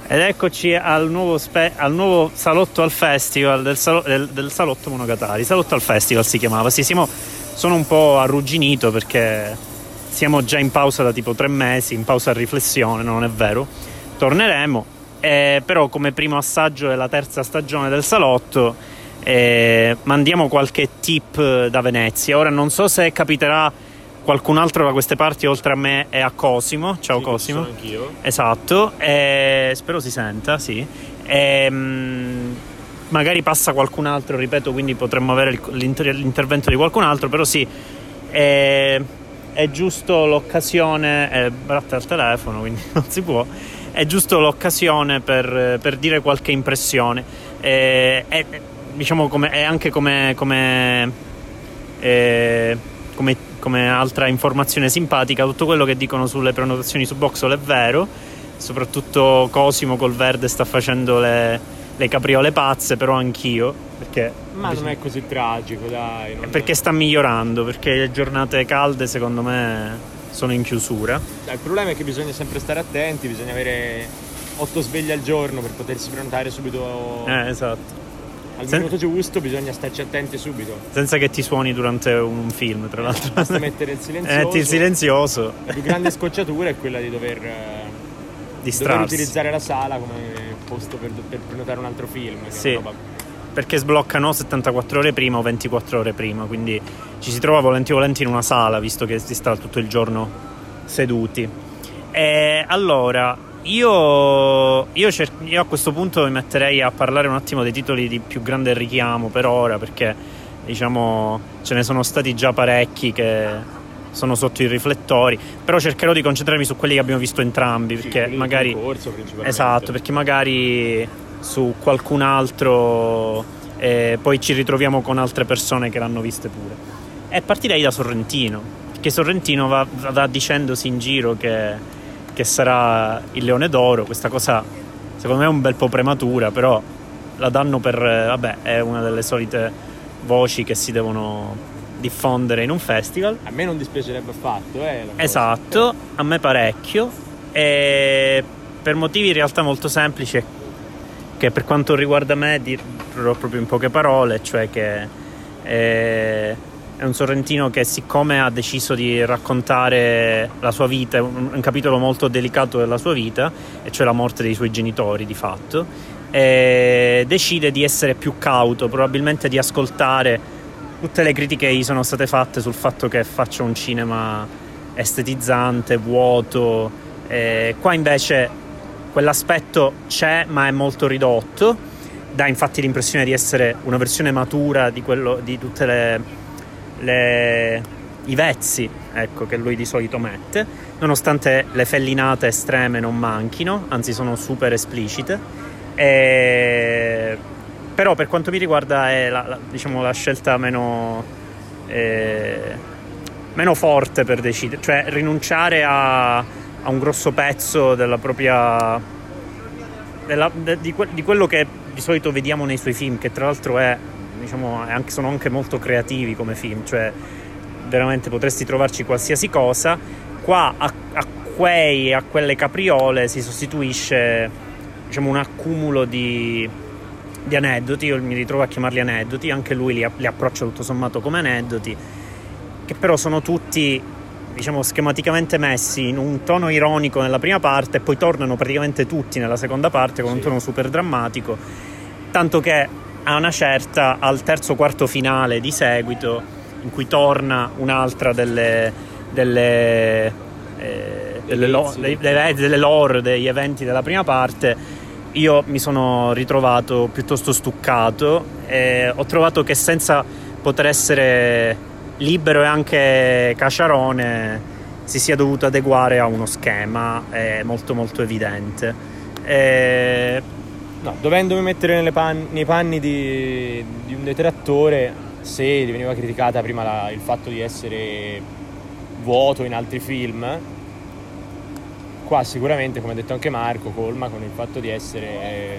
Ed eccoci al nuovo salotto al festival del Salotto Monogatari. Salotto al festival si chiamava. Sì, sono un po' arrugginito perché siamo già in pausa da tipo 3 mesi, in pausa a riflessione, non è vero. Torneremo, però come primo assaggio della 3ª stagione del Salotto mandiamo qualche tip da Venezia. Ora non so se capiterà qualcun altro da queste parti oltre a me e a Cosimo. Ciao, sì, Cosimo. Sono anch'io. Esatto, spero si senta, sì. Magari passa qualcun altro, ripeto, quindi potremmo avere l'intervento di qualcun altro, però sì, è giusto l'occasione. Batte al telefono, quindi non si può. È giusto l'occasione per dire qualche impressione. Diciamo come altra informazione simpatica, tutto quello che dicono sulle prenotazioni su Boxol è vero, soprattutto Cosimo col verde sta facendo le capriole pazze, però anch'io, perché non è così tragico, dai, perché sta migliorando, perché le giornate calde secondo me sono in chiusura. Il problema è che bisogna sempre stare attenti, bisogna avere 8 sveglie al giorno per potersi prenotare subito. Esatto. Al minuto giusto, bisogna starci attenti subito. Senza che ti suoni durante un film, tra l'altro. Basta mettere il silenzioso. Il silenzioso. La più grande scocciatura è quella di dover utilizzare la sala come posto per prenotare un altro film. Sì, perché sbloccano 74 ore prima o 24 ore prima, quindi ci si trova volenti in una sala, visto che si sta tutto il giorno seduti. Allora, io a questo punto mi metterei a parlare un attimo dei titoli di più grande richiamo per ora, perché diciamo ce ne sono stati già parecchi che sono sotto i riflettori, però cercherò di concentrarmi su quelli che abbiamo visto entrambi, perché magari esatto, perché magari su qualcun altro poi ci ritroviamo con altre persone che l'hanno viste pure. E partirei da Sorrentino, perché Sorrentino va dicendosi in giro che sarà il Leone d'Oro. Questa cosa secondo me è un bel po' prematura, però la danno per è una delle solite voci che si devono diffondere in un festival. A me non dispiacerebbe affatto, esatto, a me parecchio, e per motivi in realtà molto semplici, che per quanto riguarda me dirò proprio in poche parole, cioè che è un sorrentino che, siccome ha deciso di raccontare la sua vita, un capitolo molto delicato della sua vita, e cioè la morte dei suoi genitori di fatto, decide di essere più cauto, probabilmente di ascoltare tutte le critiche che gli sono state fatte sul fatto che faccia un cinema estetizzante, vuoto. Qua invece quell'aspetto c'è, ma è molto ridotto, dà infatti l'impressione di essere una versione matura di quello, di tutte i vezzi, ecco, che lui di solito mette, nonostante le fellinate estreme non manchino, anzi sono super esplicite. Però per quanto mi riguarda è la scelta meno forte per decidere, cioè rinunciare a un grosso pezzo della propria di quello che di solito vediamo nei suoi film, che tra l'altro sono anche molto creativi come film, cioè veramente potresti trovarci qualsiasi cosa. Qua a quelle capriole si sostituisce, diciamo, un accumulo di aneddoti. Io mi ritrovo a chiamarli aneddoti, anche lui li approccia tutto sommato come aneddoti, che però sono tutti, diciamo, schematicamente messi in un tono ironico nella prima parte e poi tornano praticamente tutti nella seconda parte con un tono super drammatico, tanto che a una certa, al terzo quarto finale di seguito, in cui torna un'altra delle lore degli eventi della prima parte, io mi sono ritrovato piuttosto stuccato, e ho trovato che senza poter essere libero e anche caciarone si sia dovuto adeguare a uno schema molto molto evidente. No, dovendomi mettere nei panni di un detrattore, se veniva criticata prima il fatto di essere vuoto in altri film, qua sicuramente, come ha detto anche Marco, colma con il fatto di essere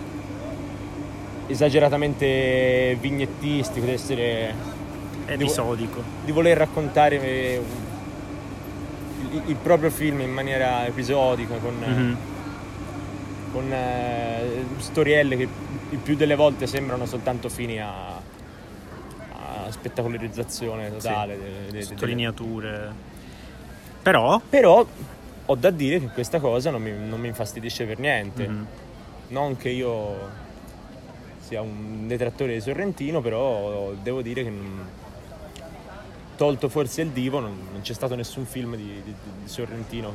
esageratamente vignettistico, di essere episodico, di voler raccontare il proprio film in maniera episodica, con con storielle che il più delle volte sembrano soltanto fini a spettacolarizzazione totale, sottolineature. Però ho da dire che questa cosa non mi infastidisce per niente. Non che io sia un detrattore di Sorrentino, però devo dire che tolto forse il Divo non c'è stato nessun film di Sorrentino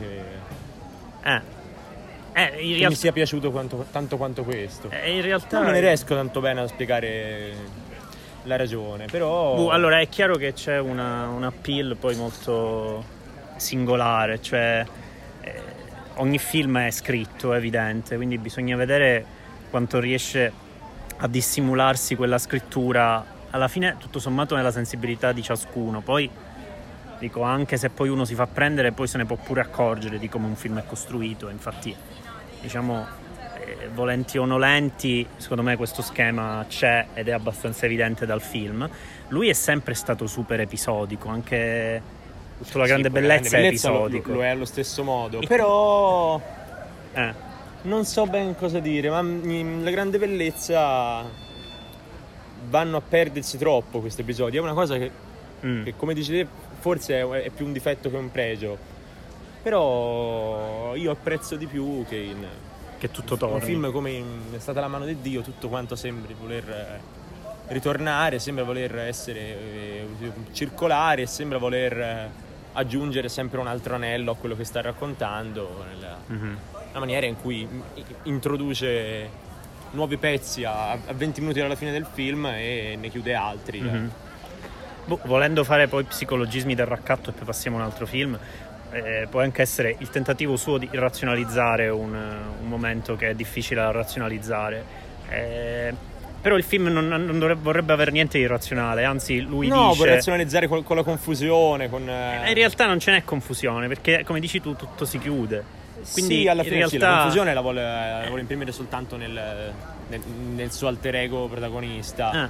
che mi sia piaciuto tanto quanto questo. In realtà non me ne riesco tanto bene a spiegare la ragione, però allora è chiaro che c'è un appeal poi molto singolare, cioè ogni film è scritto, è evidente, quindi bisogna vedere quanto riesce a dissimularsi quella scrittura alla fine, tutto sommato, nella sensibilità di ciascuno. Poi dico, anche se poi uno si fa prendere, poi se ne può pure accorgere di come un film è costruito. Infatti, diciamo, volenti o nolenti, secondo me questo schema c'è ed è abbastanza evidente dal film. Lui è sempre stato super episodico, anche tutta la grande bellezza è episodico. Lo è allo stesso modo, però non so ben cosa dire, ma la grande bellezza vanno a perdersi troppo questi episodi. È una cosa che come dici te, forse è più un difetto che un pregio, però io apprezzo di più che tutto torni. Un film come È stata la mano di Dio, tutto quanto sembri voler ritornare, sembra voler essere circolare, sembra voler aggiungere sempre un altro anello a quello che sta raccontando, la maniera in cui introduce nuovi pezzi a 20 minuti dalla fine del film e ne chiude altri. Volendo fare poi psicologismi del raccatto, e poi passiamo a un altro film, può anche essere il tentativo suo di razionalizzare un momento che è difficile da razionalizzare, però il film non vorrebbe avere niente di irrazionale, anzi lui dice vuole razionalizzare con la confusione, in realtà non ce n'è confusione, perché come dici tu tutto si chiude. Quindi sì, alla fine in realtà la confusione la vuole imprimere soltanto nel suo alter ego protagonista.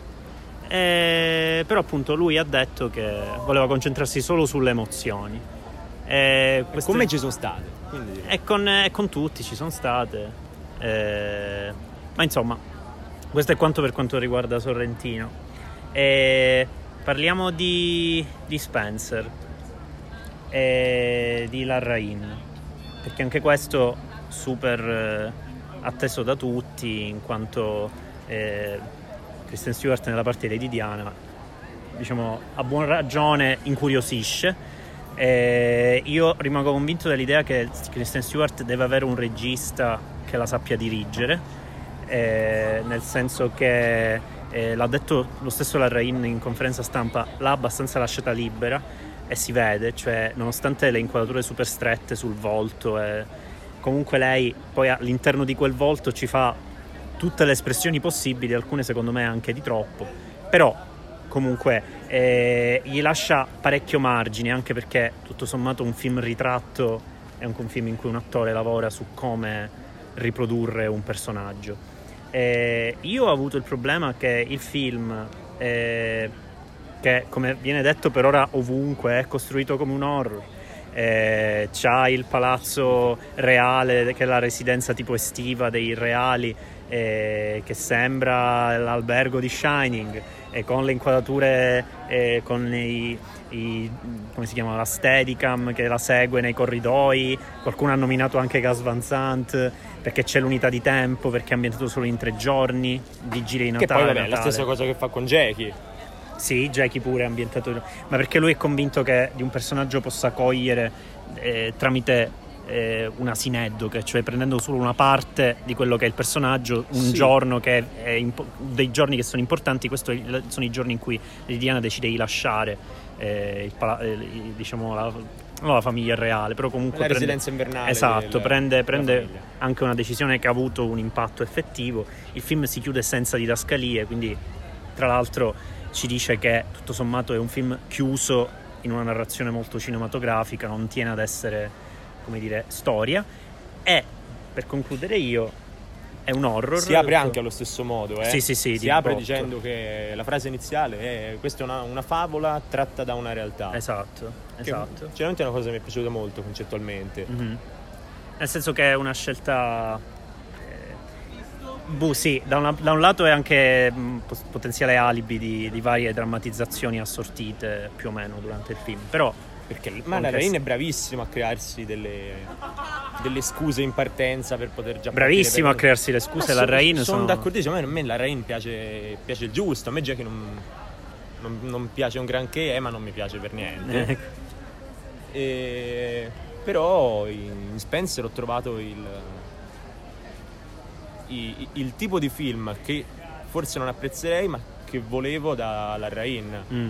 Però appunto lui ha detto che voleva concentrarsi solo sulle emozioni. Con me ci sono state, quindi... e con tutti ci sono state, ma insomma questo è quanto per quanto riguarda Sorrentino. Parliamo di Spencer e di Larrain, perché anche questo super atteso da tutti, in quanto Kristen Stewart nella parte di Lady Diana, diciamo, a buon ragione incuriosisce. Io rimango convinto dell'idea che Kristen Stewart deve avere un regista che la sappia dirigere, nel senso che l'ha detto lo stesso Larrain in conferenza stampa, l'ha abbastanza lasciata libera, e si vede, cioè nonostante le inquadrature super strette sul volto, comunque lei poi all'interno di quel volto ci fa tutte le espressioni possibili, alcune secondo me anche di troppo, però comunque gli lascia parecchio margine, anche perché tutto sommato un film ritratto è anche un film in cui un attore lavora su come riprodurre un personaggio. Io ho avuto il problema che il film, che come viene detto per ora ovunque è costruito come un horror, c'ha il palazzo reale che è la residenza tipo estiva dei reali, che sembra l'albergo di Shining, e con le inquadrature, con come si chiama, la Steadicam che la segue nei corridoi. Qualcuno ha nominato anche Gus Van Sant perché c'è l'unità di tempo, perché è ambientato solo in 3 giorni, vigilia di Natale. Che poi vabbè, la stessa cosa che fa con Jackie. Sì, Jackie pure è ambientato, ma perché lui è convinto che di un personaggio possa cogliere tramite una sineddoche, cioè prendendo solo una parte di quello che è il personaggio, un giorno che è dei giorni che sono importanti. Questo sono i giorni in cui Diana decide di lasciare diciamo la famiglia reale, però comunque la residenza invernale. Esatto, prende anche una decisione che ha avuto un impatto effettivo. Il film si chiude senza didascalie, quindi tra l'altro ci dice che tutto sommato è un film chiuso in una narrazione molto cinematografica, non tiene ad essere, come dire, storia. E per concludere io, è un horror. Si apre anche allo stesso modo, Sì, si apre dicendo che la frase iniziale è: questa è una favola tratta da una realtà. Esatto. Sinceramente è una cosa che mi è piaciuta molto concettualmente. Nel senso che è una scelta sì, da un lato è anche potenziale alibi di varie drammatizzazioni assortite più o meno durante il film, però perché Ma la Rain è bravissimo a crearsi delle scuse in partenza per poter già bravissimo a crearsi le scuse. La Rain sono d'accordissimo, a me la Rain piace il giusto. A me Jackie non piace un granché, ma non mi piace per niente. Però in Spencer ho trovato il tipo di film che forse non apprezzerei, ma che volevo da Larraín.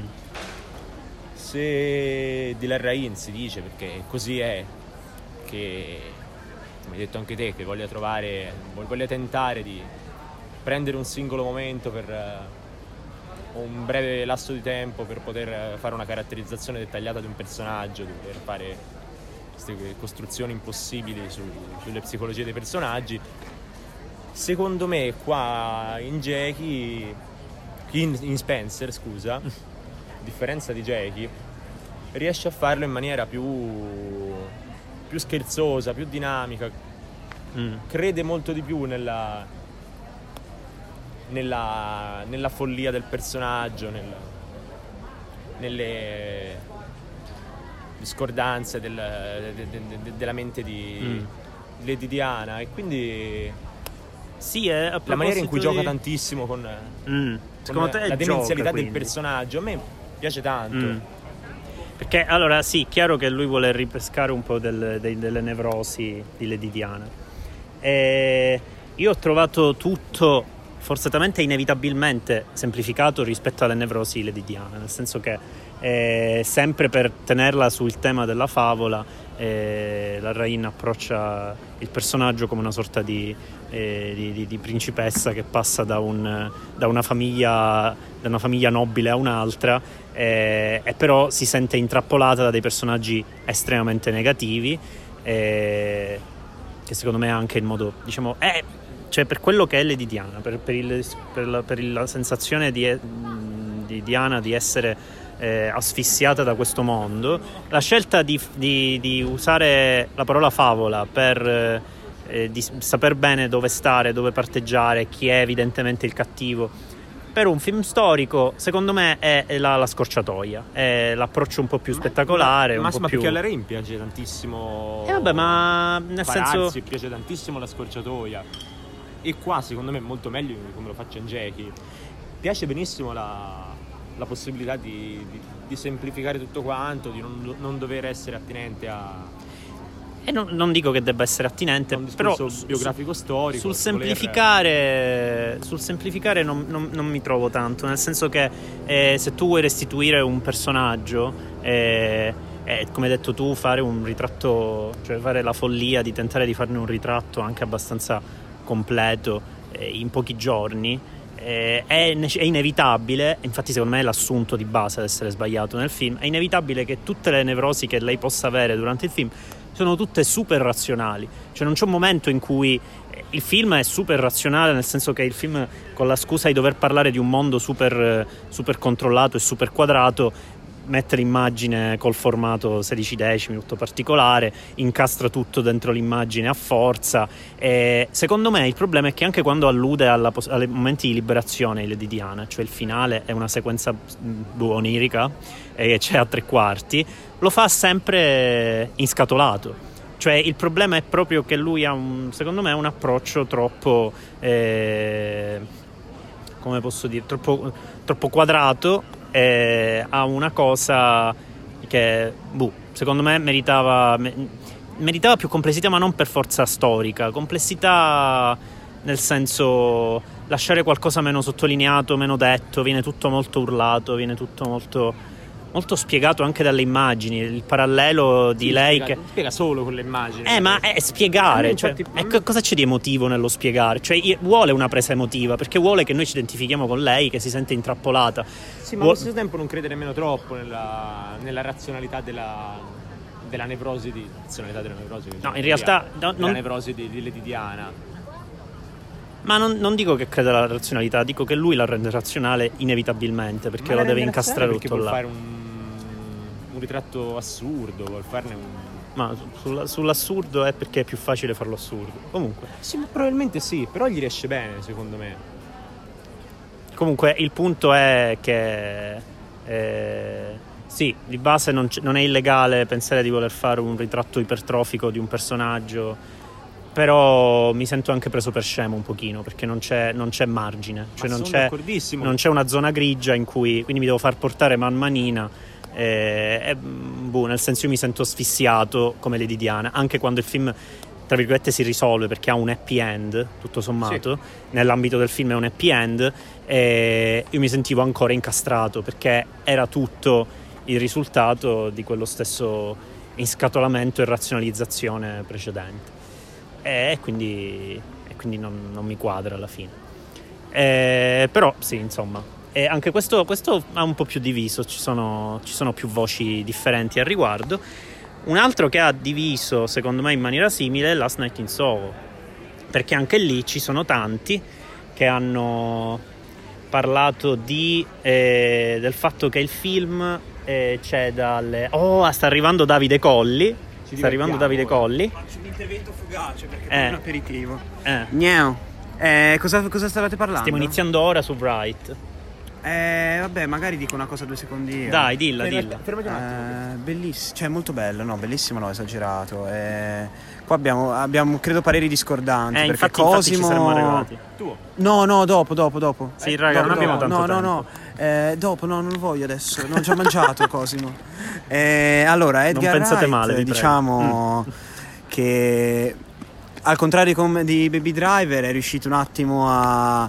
Se di Larraín si dice, perché così è, che come hai detto anche te, che voglia tentare di prendere un singolo momento per un breve lasso di tempo per poter fare una caratterizzazione dettagliata di un personaggio, di poter fare queste costruzioni impossibili sulle psicologie dei personaggi. Secondo me qua in Spencer, scusa, a differenza di Jackie, riesce a farlo in maniera più scherzosa, più dinamica. Crede molto di più nella follia del personaggio, nelle discordanze della mente di Lady Diana, e quindi sì, la maniera in cui gioca tantissimo con la demenzialità del personaggio a me piace tanto. Perché allora sì, chiaro che lui vuole ripescare un po' delle nevrosi di Lady Diana. Io ho trovato tutto forzatamente e inevitabilmente semplificato rispetto alle nevrosi di Lady Diana, nel senso che sempre per tenerla sul tema della favola, Larraín approccia il personaggio come una sorta di principessa che passa da una famiglia nobile a un'altra, e però si sente intrappolata da dei personaggi estremamente negativi, che secondo me è anche il modo, diciamo, cioè per quello che è Lady Diana, per la sensazione di Diana di essere asfissiata da questo mondo, la scelta di usare la parola favola per di saper bene dove stare, dove parteggiare, chi è evidentemente il cattivo. Per un film storico, secondo me, è la scorciatoia, è l'approccio un po' più spettacolare. Ma un po' più... perché a Larraín piace tantissimo. Vabbè, ma nel senso. Piace tantissimo la scorciatoia. E qua, secondo me, è molto meglio come lo faccia in Jackie. Piace benissimo la possibilità di semplificare tutto quanto, di non dover essere attinente a. E non dico che debba essere attinente, però biografico storico. Sul semplificare non mi trovo tanto, nel senso che se tu vuoi restituire un personaggio, come hai detto tu, fare un ritratto, cioè fare la follia di tentare di farne un ritratto anche abbastanza completo in pochi giorni, è inevitabile. Infatti secondo me è l'assunto di base ad essere sbagliato nel film. È inevitabile che tutte le nevrosi che lei possa avere durante il film sono tutte super razionali, cioè non c'è un momento in cui il film è super razionale, nel senso che il film, con la scusa di dover parlare di un mondo super controllato e super quadrato, mette l'immagine col formato 16 decimi, tutto particolare, incastra tutto dentro l'immagine a forza. Secondo me il problema è che anche quando allude ai momenti di liberazione di Lady Diana, cioè il finale è una sequenza onirica e c'è a 3/4, lo fa sempre inscatolato. Cioè il problema è proprio che lui ha secondo me un approccio troppo come posso dire, troppo quadrato, a una cosa che secondo me meritava più complessità, ma non per forza storica, complessità nel senso lasciare qualcosa meno sottolineato, meno detto. Viene tutto molto urlato, viene tutto molto spiegato anche dalle immagini, il parallelo di lei che spiega solo con le immagini, ma è spiegare, cioè, cosa c'è di emotivo nello spiegare? Cioè vuole una presa emotiva, perché vuole che noi ci identifichiamo con lei che si sente intrappolata. Sì, ma allo stesso tempo non crede nemmeno troppo nella razionalità della nevrosi no, in realtà della nevrosi di Lady Diana. Ma non dico che crede alla razionalità, dico che lui la rende razionale inevitabilmente, perché lo deve incastrare tutto là. Vuol fare un ritratto assurdo, vuol farne Ma sull'assurdo è perché è più facile farlo assurdo. Comunque. Sì, probabilmente sì, però gli riesce bene, secondo me. Comunque il punto è che sì, di base non è illegale pensare di voler fare un ritratto ipertrofico di un personaggio, però mi sento anche preso per scemo un pochino, perché non c'è margine, cioè non c'è una zona grigia in cui quindi mi devo far portare man manina, nel senso io mi sento asfissiato come Lady Diana, anche quando il film tra virgolette si risolve, perché ha un happy end tutto sommato, sì. Nell'ambito del film è un happy end, e io mi sentivo ancora incastrato perché era tutto il risultato di quello stesso inscatolamento e razionalizzazione precedente, e quindi non mi quadra alla fine, però sì, insomma, e anche questo ha un po' più diviso, ci sono più voci differenti al riguardo. Un altro che ha diviso secondo me in maniera simile è Last Night in Soho, perché anche lì ci sono tanti che hanno parlato del fatto che il film c'è sta arrivando Davide Colli. Faccio un intervento fugace perché è un aperitivo. Cosa stavate parlando? Stiamo iniziando ora su Bright. Vabbè, magari dico una cosa 2 secondi. Dai, dilla. Fermati un attimo. Bellissimo, cioè molto bello, no, bellissimo, no, esagerato. Qua abbiamo credo pareri discordanti, perché infatti Cosimo ci saremmo arrivati. Tu? No, dopo. Sì, raga, non abbiamo tanto tempo. No. Dopo, no, non lo voglio adesso. Non ho già mangiato Cosimo. Allora, Edgar non pensate Wright, male, diciamo che al contrario di Baby Driver è riuscito un attimo a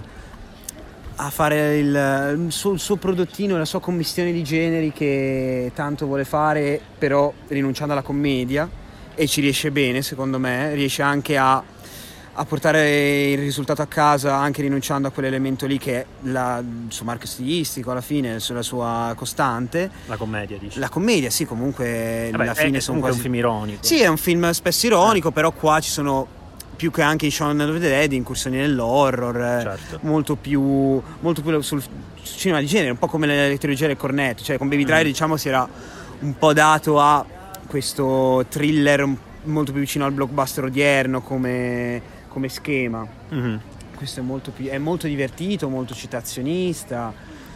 fare il suo prodottino, la sua commistione di generi che tanto vuole fare, però rinunciando alla commedia, e ci riesce bene, secondo me. Riesce anche a portare il risultato a casa, anche rinunciando a quell'elemento lì che è il suo marchio stilistico alla fine, la sua costante. La commedia, dici? La commedia, sì, comunque alla fine sono quasi un film ironico. Sì, è un film spesso ironico, però qua ci sono, più che anche in Shaun of the Dead, incursioni nell'horror, certo. molto più sul cinema di genere, un po' come le trilogie del Cornetto. Cioè con Baby Driver diciamo si era un po' dato a questo thriller molto più vicino al blockbuster odierno come schema. Questo è molto divertito, molto citazionista,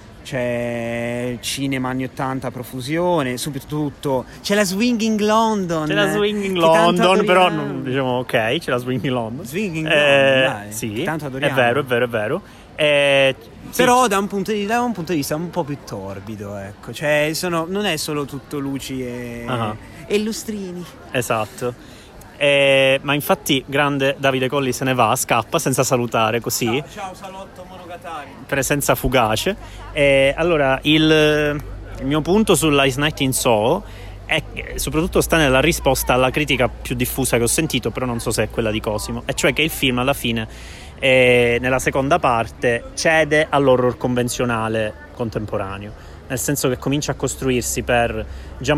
c'è cinema anni 80 a profusione, soprattutto c'è la Swinging London, però non, diciamo ok, c'è la Swinging London, dai, sì, tanto adoriamo. È vero. Però sì. da un punto di vista un po' più torbido, ecco, cioè non è solo tutto luci e lustrini. Esatto. Ma infatti grande Davide Colli se ne va, scappa senza salutare, così. Ciao salotto Monogatari. Presenza fugace. Allora il mio punto su Last Night in Soho è soprattutto sta nella risposta alla critica più diffusa che ho sentito, però non so se è quella di Cosimo, e cioè che il film alla fine nella seconda parte cede all'horror convenzionale contemporaneo, nel senso che comincia a costruirsi per jump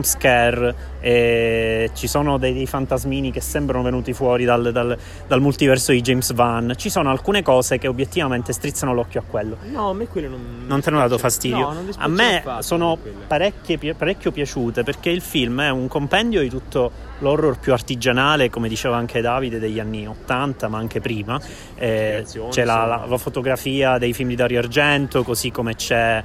scare, ci sono dei fantasmini che sembrano venuti fuori dal multiverso di James Van, ci sono alcune cose che obiettivamente strizzano l'occhio a quello. No, a me quelle non te ne ha dato fastidio? No, non a me sono parecchio piaciute, perché il film è un compendio di tutto l'horror più artigianale, come diceva anche Davide, degli anni 80 ma anche prima. C'è la fotografia dei film di Dario Argento, così come c'è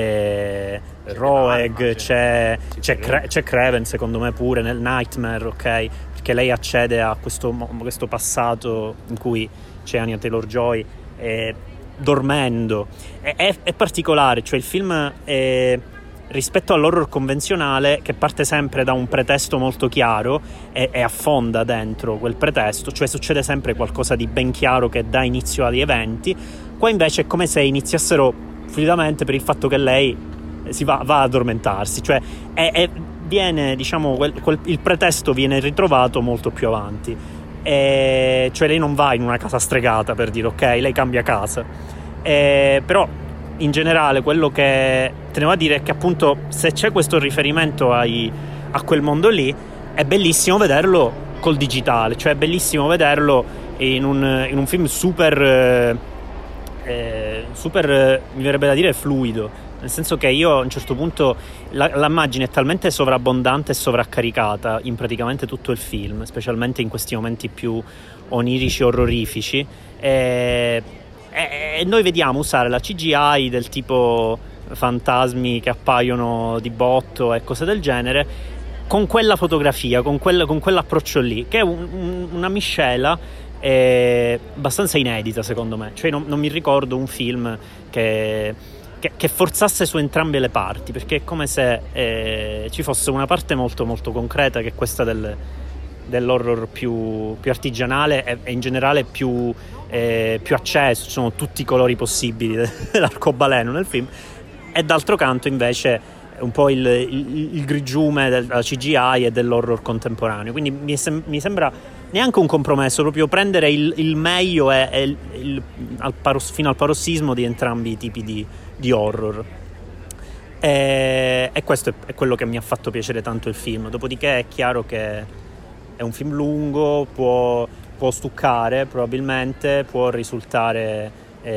Roeg, c'è Craven secondo me pure nel Nightmare, ok, perché lei accede a questo passato in cui c'è Anya Taylor-Joy dormendo. È particolare, cioè il film rispetto all'horror convenzionale, che parte sempre da un pretesto molto chiaro e affonda dentro quel pretesto, cioè succede sempre qualcosa di ben chiaro che dà inizio agli eventi. Qua invece è come se iniziassero fluidamente per il fatto che lei va ad addormentarsi, cioè viene, diciamo, il pretesto viene ritrovato molto più avanti, cioè lei non va in una casa stregata, per dire, ok, lei cambia casa, però in generale quello che tenevo a dire è che appunto se c'è questo riferimento a quel mondo lì, è bellissimo vederlo col digitale, cioè è bellissimo vederlo in un film super mi verrebbe da dire fluido, nel senso che io a un certo punto l'immagine è talmente sovrabbondante e sovraccaricata in praticamente tutto il film, specialmente in questi momenti più onirici, orrorifici, e noi vediamo usare la CGI del tipo fantasmi che appaiono di botto e cose del genere, con quella fotografia, con quell'approccio lì, che è una miscela abbastanza inedita secondo me. Cioè non mi ricordo un film che forzasse su entrambe le parti, perché è come se ci fosse una parte molto molto concreta, che è questa dell'horror più artigianale e in generale più acceso, ci sono tutti i colori possibili dell'arcobaleno nel film, e d'altro canto invece un po' il grigiume della CGI e dell'horror contemporaneo. Quindi mi sembra neanche un compromesso, proprio prendere il meglio fino al parossismo di entrambi i tipi di horror. E questo è quello che mi ha fatto piacere tanto il film. Dopodiché è chiaro che è un film lungo, può stuccare probabilmente, può risultare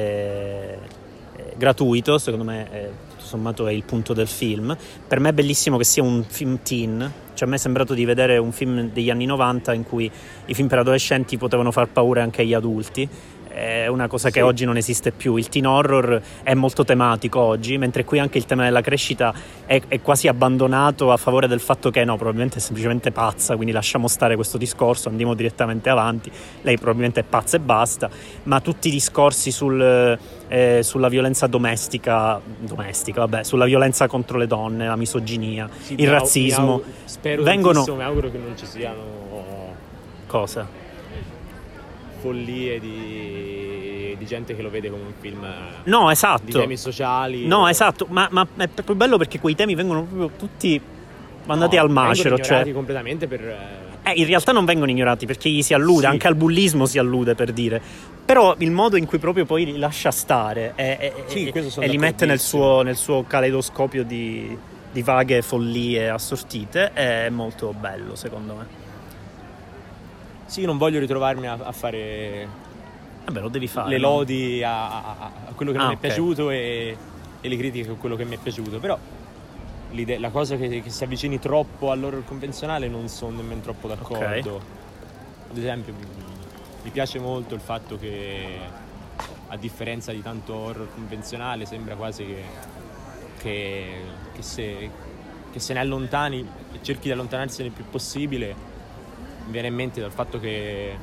gratuito, secondo me tutto sommato è il punto del film. Per me è bellissimo che sia un film teen, cioè a me è sembrato di vedere un film degli anni 90 in cui i film per adolescenti potevano far paura anche agli adulti. È una cosa che oggi non esiste più. Il teen horror è molto tematico oggi, mentre qui anche il tema della crescita è quasi abbandonato a favore del fatto che no, probabilmente è semplicemente pazza, quindi lasciamo stare questo discorso, andiamo direttamente avanti, lei probabilmente è pazza e basta. Ma tutti i discorsi sulla violenza domestica, vabbè, sulla violenza contro le donne, la misoginia, il razzismo, spero vengono... mi auguro che non ci siano cosa? Follie di gente che lo vede come un film esatto, di temi sociali. Esatto, ma è proprio bello perché quei temi vengono proprio tutti mandati al macero, ignorati completamente in realtà non vengono ignorati perché gli si allude, anche al bullismo si allude, per dire, però il modo in cui proprio poi li lascia stare e li mette nel suo caleidoscopio di vaghe follie assortite è molto bello, secondo me. Sì, io non voglio ritrovarmi a fare lo devi fare, le lodi a quello che non mi è okay. piaciuto e le critiche a quello che mi è piaciuto, però la cosa che si avvicini troppo all'horror convenzionale non sono nemmeno troppo d'accordo. Okay. Ad esempio mi piace molto il fatto che, a differenza di tanto horror convenzionale, sembra quasi che se ne allontani e cerchi di allontanarsene il più possibile. Mi viene in mente dal fatto che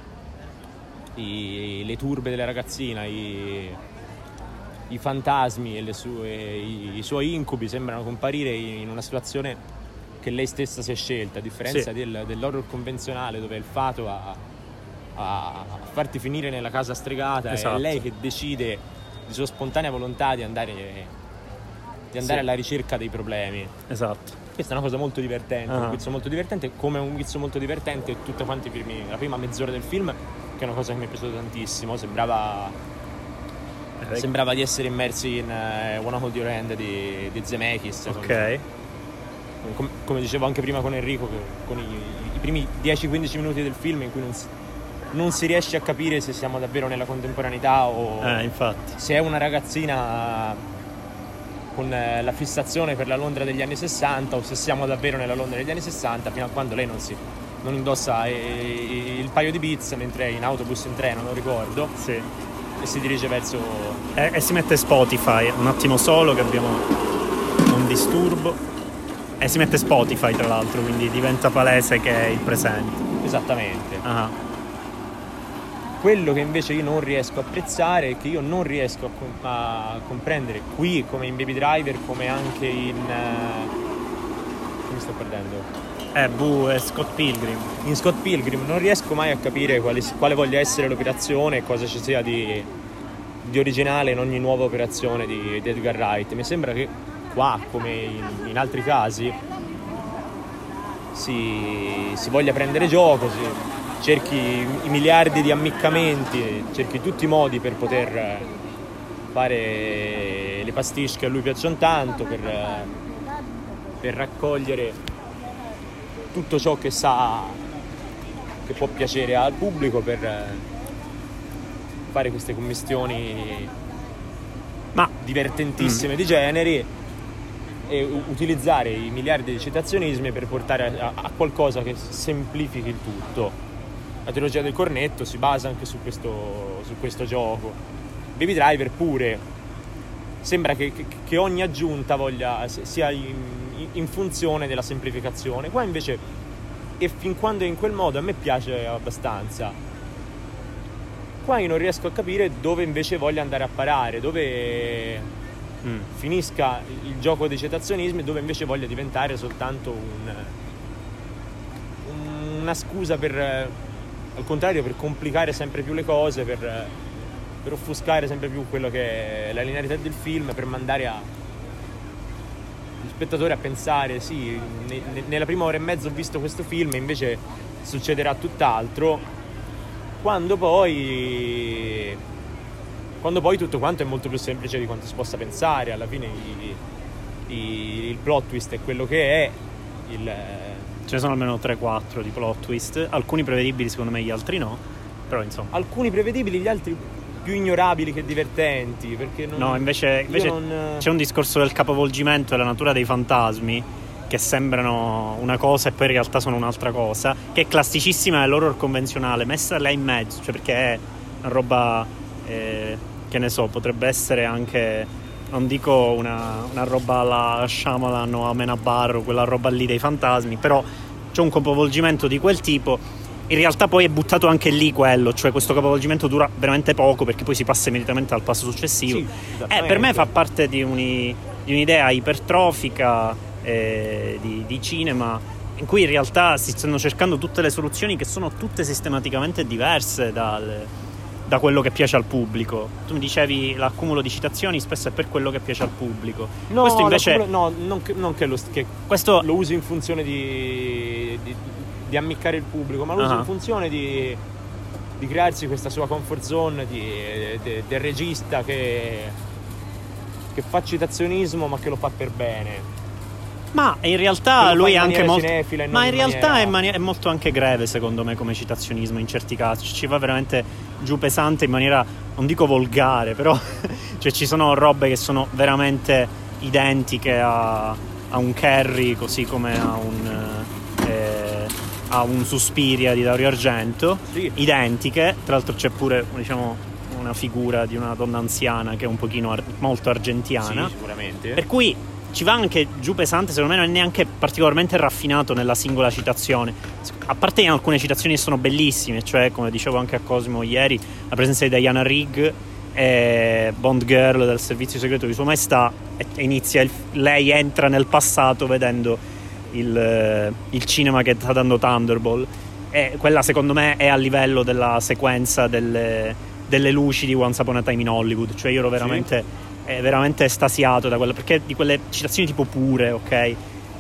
le turbe della ragazzina, i fantasmi e i suoi incubi sembrano comparire in una situazione che lei stessa si è scelta, a differenza dell'horror convenzionale, dove è il fato a farti finire nella casa stregata. Esatto. È lei che decide di sua spontanea volontà di andare alla ricerca dei problemi. Esatto. Questa è una cosa molto divertente, un guizzo molto divertente, come un guizzo molto divertente tutta quanti la prima mezz'ora del film, che è una cosa che mi è piaciuta tantissimo. Sembrava di essere immersi in Wanna Hold Your Hand di Zemeckis. Ok. Come dicevo anche prima con Enrico, con i primi 10-15 minuti del film in cui non si riesce a capire se siamo davvero nella contemporaneità o infatti. Se è una ragazzina con la fissazione per la Londra degli anni 60 o se siamo davvero nella Londra degli anni 60, fino a quando lei non indossa il paio di Beats mentre è in autobus, in treno, non ricordo, e si dirige verso e si mette Spotify un attimo solo, che abbiamo un disturbo, e si mette Spotify tra l'altro, quindi diventa palese che è il presente. Esattamente. Quello che invece io non riesco a apprezzare e che io non riesco a comprendere qui, come in Baby Driver, come anche in mi sto perdendo è Scott Pilgrim. In Scott Pilgrim non riesco mai a capire quale voglia essere l'operazione e cosa ci sia di originale in ogni nuova operazione di Edgar Wright. Mi sembra che qua, come in altri casi, si voglia prendere gioco, cerchi i miliardi di ammiccamenti, cerchi tutti i modi per poter fare le pastiche che a lui piacciono tanto, per raccogliere tutto ciò che sa che può piacere al pubblico, per fare queste commistioni divertentissime di generi, e utilizzare i miliardi di citazionismi per portare a qualcosa che semplifichi il tutto. La trilogia del cornetto si basa anche su questo gioco. Baby Driver pure sembra che ogni aggiunta sia in funzione della semplificazione. Qua invece, e fin quando è in quel modo, a me piace abbastanza. Qua io non riesco a capire dove invece voglia andare a parare, dove finisca il gioco dei citazionismi, dove invece voglia diventare soltanto una scusa al contrario, per complicare sempre più le cose, per offuscare sempre più quello che è la linearità del film, per mandare il spettatore a pensare sì, nella prima ora e mezza ho visto questo film e invece succederà tutt'altro, quando poi tutto quanto è molto più semplice di quanto si possa pensare. Alla fine il plot twist è quello che è. Ce ne sono almeno 3-4 di plot twist, alcuni prevedibili secondo me, gli altri no, però insomma. Alcuni prevedibili, gli altri più ignorabili che divertenti, perché invece c'è un discorso del capovolgimento e la natura dei fantasmi che sembrano una cosa e poi in realtà sono un'altra cosa, che è classicissima dell'horror convenzionale, messa là in mezzo, cioè perché è una roba che ne so, potrebbe essere anche, non dico una roba alla Shyamalan o a Amenabar, quella roba lì dei fantasmi, però c'è un capovolgimento di quel tipo. In realtà poi è buttato anche lì quello, cioè questo capovolgimento dura veramente poco perché poi si passa immediatamente al passo successivo. Sì, per me fa parte di un'idea ipertrofica di cinema, in cui in realtà si stanno cercando tutte le soluzioni che sono tutte sistematicamente diverse da quello che piace al pubblico. Tu mi dicevi l'accumulo di citazioni spesso è per quello che piace al pubblico. No, questo invece non che questo lo usi in funzione di ammiccare il pubblico, ma lo usi in funzione di crearsi questa sua comfort zone del regista che fa citazionismo ma che lo fa per bene. Ma in realtà lui è anche molto cinefila, ma in realtà è molto anche greve secondo me come citazionismo in certi casi, ci va veramente giù pesante in maniera, non dico volgare, però cioè ci sono robe che sono veramente identiche a un Carrie, così come a un Suspiria di Dario Argento, sì. Identiche, tra l'altro c'è pure una figura di una donna anziana che è un pochino molto argentiana, sì, sicuramente, per cui ci va anche giù pesante, secondo me non è neanche particolarmente raffinato nella singola citazione, a parte in alcune citazioni che sono bellissime, cioè come dicevo anche a Cosimo ieri, la presenza di Diana Rigg, Bond Girl del servizio segreto di Sua Maestà, e lei entra nel passato vedendo il cinema che sta dando Thunderball, e quella secondo me è a livello della sequenza delle luci di Once Upon a Time in Hollywood, cioè io ero veramente veramente estasiato da quella, perché di quelle citazioni tipo pure, ok,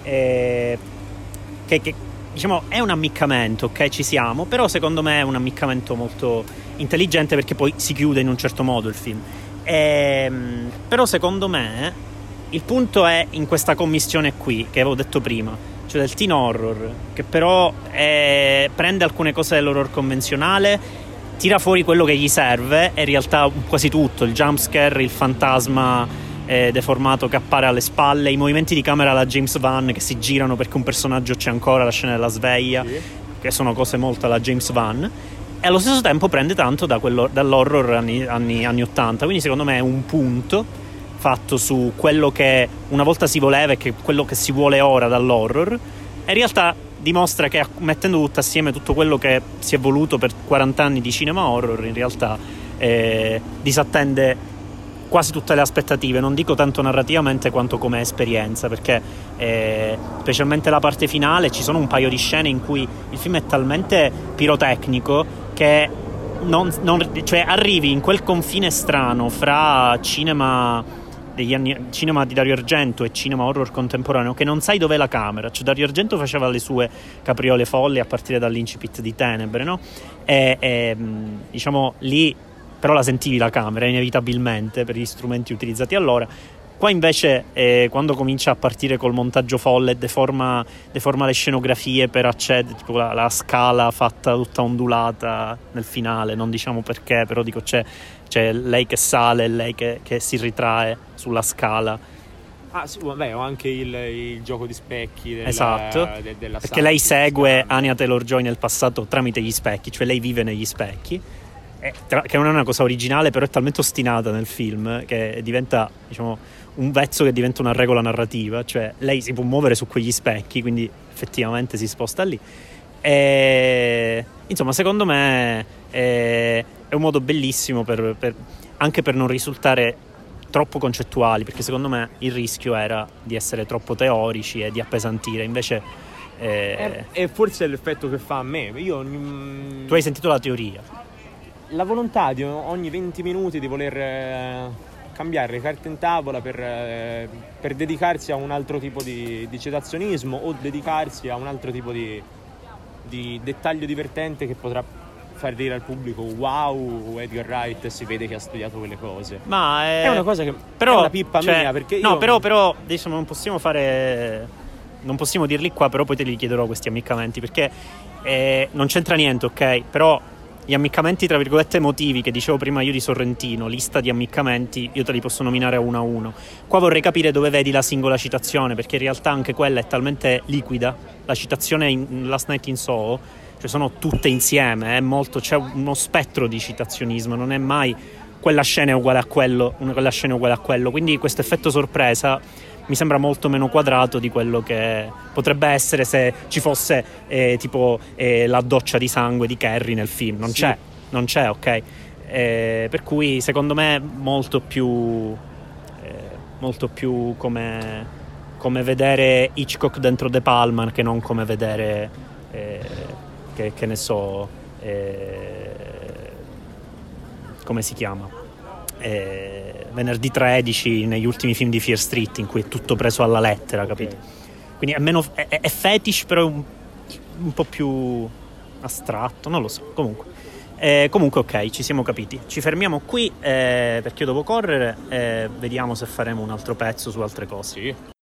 che diciamo è un ammiccamento, ok, ci siamo, però secondo me è un ammiccamento molto intelligente perché poi si chiude in un certo modo il film, però secondo me il punto è in questa commistione qui che avevo detto prima, cioè del teen horror, che però prende alcune cose dell'horror convenzionale, tira fuori quello che gli serve, e in realtà quasi tutto, il jumpscare, il fantasma deformato che appare alle spalle, i movimenti di camera alla James Van che si girano perché un personaggio c'è ancora, la scena della sveglia, sì, che sono cose molto alla James Van, e allo stesso tempo prende tanto dall'horror anni 80, quindi secondo me è un punto fatto su quello che una volta si voleva e che quello che si vuole ora dall'horror, e in realtà dimostra che mettendo tutto assieme tutto quello che si è voluto per 40 anni di cinema horror in realtà disattende quasi tutte le aspettative, non dico tanto narrativamente quanto come esperienza, perché specialmente la parte finale ci sono un paio di scene in cui il film è talmente pirotecnico che cioè arrivi in quel confine strano fra cinema di Dario Argento e cinema horror contemporaneo, che non sai dov'è la camera, cioè Dario Argento faceva le sue capriole folli a partire dall'Incipit di Tenebre, no? E diciamo lì però la sentivi la camera inevitabilmente per gli strumenti utilizzati allora. Qua invece quando comincia a partire col montaggio folle, deforma le scenografie per accedere, tipo la scala fatta tutta ondulata nel finale, non diciamo perché, però dico c'è C'è lei che sale, lei che si ritrae sulla scala. Ah sì, vabbè, ho anche il gioco di specchi Esatto, della perché lei segue Anya Anya Taylor-Joy nel passato tramite gli specchi, cioè lei vive negli specchi, che non è una cosa originale, però è talmente ostinata nel film che diventa, diciamo, un vezzo che diventa una regola narrativa, cioè lei si può muovere su quegli specchi, quindi effettivamente si sposta lì. E insomma, secondo me è un modo bellissimo anche per non risultare troppo concettuali, perché secondo me il rischio era di essere troppo teorici e di appesantire. Invece e forse è l'effetto che fa a me. tu hai sentito la teoria, la volontà di ogni 20 minuti di voler cambiare le carte in tavola per dedicarsi a un altro tipo di citazionismo o dedicarsi a un altro tipo di dettaglio divertente che potrà far dire al pubblico wow, Edgar Wright si vede che ha studiato quelle cose. ma è una cosa che però, è una pippa mia, perché no, io... però adesso non possiamo dirli qua, però poi te li chiederò questi ammiccamenti, perché non c'entra niente, ok? Però gli ammiccamenti tra virgolette emotivi che dicevo prima io di Sorrentino, lista di ammiccamenti, io te li posso nominare a uno. Qua vorrei capire dove vedi la singola citazione, perché in realtà anche quella è talmente liquida. La citazione in Last Night in Soho, cioè sono tutte insieme, c'è uno spettro di citazionismo, non è mai quella scena è uguale a quello, quella scena è uguale a quello, quindi questo effetto sorpresa mi sembra molto meno quadrato di quello che potrebbe essere se ci fosse tipo la doccia di sangue di Carrie nel film. Non c'è, ok? Per cui secondo me molto più come vedere Hitchcock dentro De Palma che non come vedere che ne so, come si chiama, Venerdì 13 negli ultimi film di Fear Street, in cui è tutto preso alla lettera, capito? Quindi è meno è fetish, però un po' più astratto, non lo so. Comunque ok, ci siamo capiti, ci fermiamo qui perché io devo correre, vediamo se faremo un altro pezzo su altre cose. Sì.